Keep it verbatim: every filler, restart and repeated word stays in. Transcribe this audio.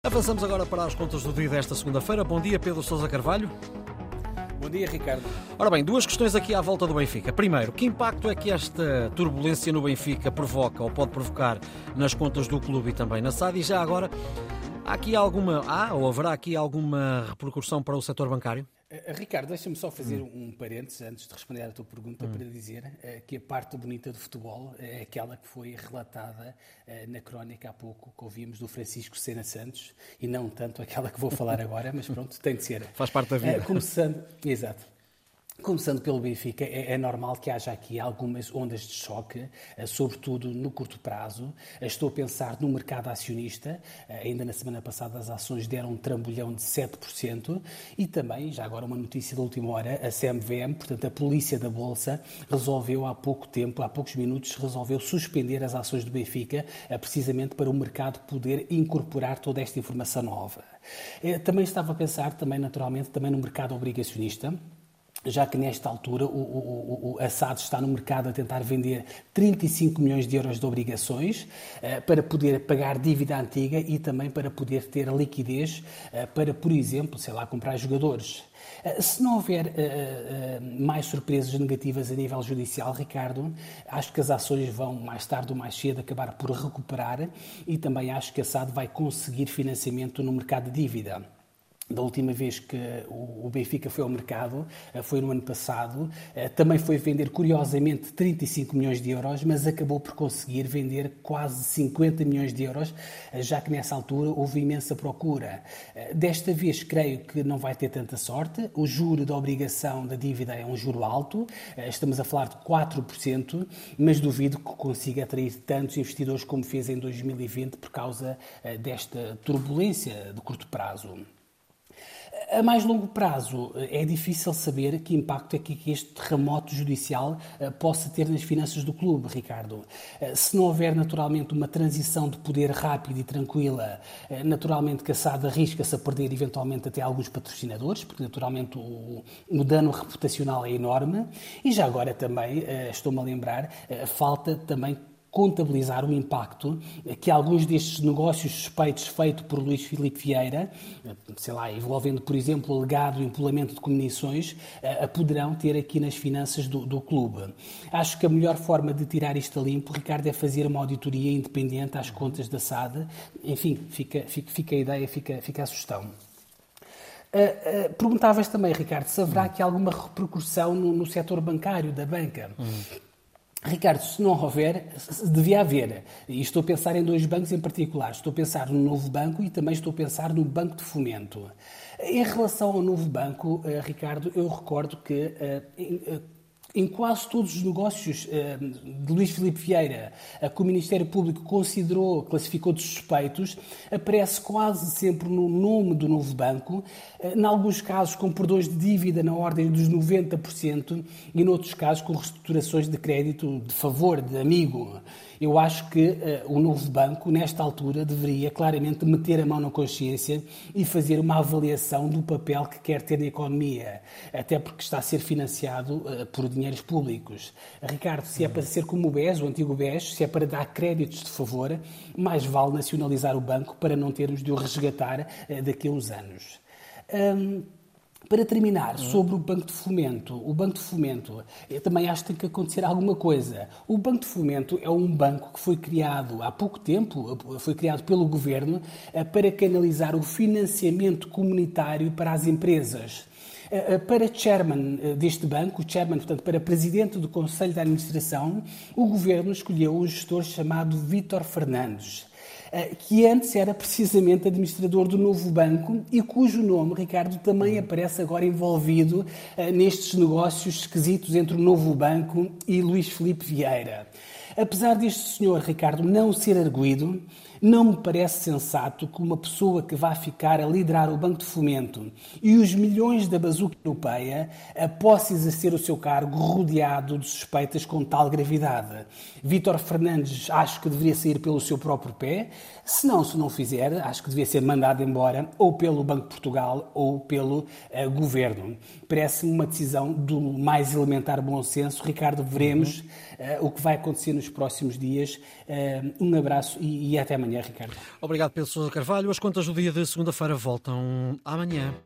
Avançamos agora para as contas do dia desta segunda-feira. Bom dia, Pedro Sousa Carvalho. Bom dia, Ricardo. Ora bem, duas questões aqui à volta do Benfica. Primeiro, que impacto é que esta turbulência no Benfica provoca ou pode provocar nas contas do clube e também na S A D? E já agora, há aqui alguma, há ou haverá aqui alguma repercussão para o setor bancário? Uh, Ricardo, deixa-me só fazer hum. um parênteses antes de responder à tua pergunta hum. para dizer uh, que a parte bonita do futebol é aquela que foi relatada uh, na crónica há pouco que ouvimos do Francisco Sena Santos e não tanto aquela que vou falar agora, mas pronto, tem de ser. Faz parte da vida. Uh, começando, exato. Começando pelo Benfica, é, é normal que haja aqui algumas ondas de choque, sobretudo no curto prazo. Estou a pensar no mercado acionista. Ainda na semana passada as ações deram um trambolhão de sete por cento e também, já agora uma notícia da última hora, a C M V M, portanto a polícia da Bolsa, resolveu há pouco tempo, há poucos minutos, resolveu suspender as ações do Benfica, precisamente para o mercado poder incorporar toda esta informação nova. Também estava a pensar, também naturalmente, também no mercado obrigacionista, já que nesta altura o, o, o, a S A D está no mercado a tentar vender trinta e cinco milhões de euros de obrigações uh, para poder pagar dívida antiga e também para poder ter liquidez uh, para, por exemplo, sei lá, comprar jogadores. Uh, se não houver uh, uh, mais surpresas negativas a nível judicial, Ricardo, acho que as ações vão mais tarde ou mais cedo acabar por recuperar e também acho que a S A D vai conseguir financiamento no mercado de dívida. Da última vez que o Benfica foi ao mercado, foi no ano passado, também foi vender, curiosamente, trinta e cinco milhões de euros, mas acabou por conseguir vender quase cinquenta milhões de euros, já que nessa altura houve imensa procura. Desta vez, creio que não vai ter tanta sorte. O juro da obrigação da dívida é um juro alto, estamos a falar de quatro por cento, mas duvido que consiga atrair tantos investidores como fez em dois mil e vinte por causa desta turbulência de curto prazo. A mais longo prazo, é difícil saber que impacto é que este terremoto judicial possa ter nas finanças do clube, Ricardo. Se não houver, naturalmente, uma transição de poder rápida e tranquila, naturalmente que a S A D arrisca-se a perder, eventualmente, até alguns patrocinadores, porque, naturalmente, o, o dano reputacional é enorme. E já agora também, estou-me a lembrar, falta também contabilizar o impacto que alguns destes negócios suspeitos feitos por Luís Filipe Vieira, sei lá, envolvendo, por exemplo, o alegado empolamento de comissões, poderão ter aqui nas finanças do, do clube. Acho que a melhor forma de tirar isto a limpo, Ricardo, é fazer uma auditoria independente às contas da S A D. Enfim, fica, fica, fica a ideia, fica, fica a sugestão. Uh, uh, perguntavas também, Ricardo, se haverá aqui alguma repercussão no, no setor bancário, da banca. Uhum. Ricardo, se não houver, devia haver. E estou a pensar em dois bancos em particular. Estou a pensar no Novo Banco e também estou a pensar no Banco de Fomento. Em relação ao Novo Banco, Ricardo, eu recordo que em quase todos os negócios de Luís Filipe Vieira, que o Ministério Público considerou, classificou de suspeitos, aparece quase sempre no nome do Novo Banco, em alguns casos com perdões de dívida na ordem dos noventa por cento e, noutros casos, com reestruturações de crédito de favor, de amigo. Eu acho que uh, o Novo Banco, nesta altura, deveria claramente meter a mão na consciência e fazer uma avaliação do papel que quer ter na economia, até porque está a ser financiado uh, por dinheiros públicos. Ricardo, se é para ser como o B E S, o antigo B E S, se é para dar créditos de favor, mais vale nacionalizar o banco para não termos de o resgatar uh, daqui a uns anos. Um, Para terminar, sobre o Banco de Fomento, o Banco de Fomento, eu também acho que tem que acontecer alguma coisa. O Banco de Fomento é um banco que foi criado há pouco tempo, foi criado pelo Governo, para canalizar o financiamento comunitário para as empresas. Para chairman deste banco, chairman, portanto, para presidente do Conselho de Administração, o Governo escolheu um gestor chamado Vítor Fernandes, que antes era precisamente administrador do Novo Banco e cujo nome, Ricardo, também aparece agora envolvido uh, nestes negócios esquisitos entre o Novo Banco e Luís Filipe Vieira. Apesar deste senhor, Ricardo, não ser arguido, não me parece sensato que uma pessoa que vá ficar a liderar o Banco de Fomento e os milhões da bazuca europeia possa exercer o seu cargo rodeado de suspeitas com tal gravidade. Vítor Fernandes acho que deveria sair pelo seu próprio pé. Se não, se não fizer, acho que devia ser mandado embora ou pelo Banco de Portugal ou pelo uh, Governo. Parece-me uma decisão do mais elementar bom senso. Ricardo, veremos uh, o que vai acontecer nos próximos dias. Uh, um abraço e, e até amanhã. amanhã, Ricardo. Obrigado, Pedro Sousa Carvalho. As contas do dia de segunda-feira voltam amanhã.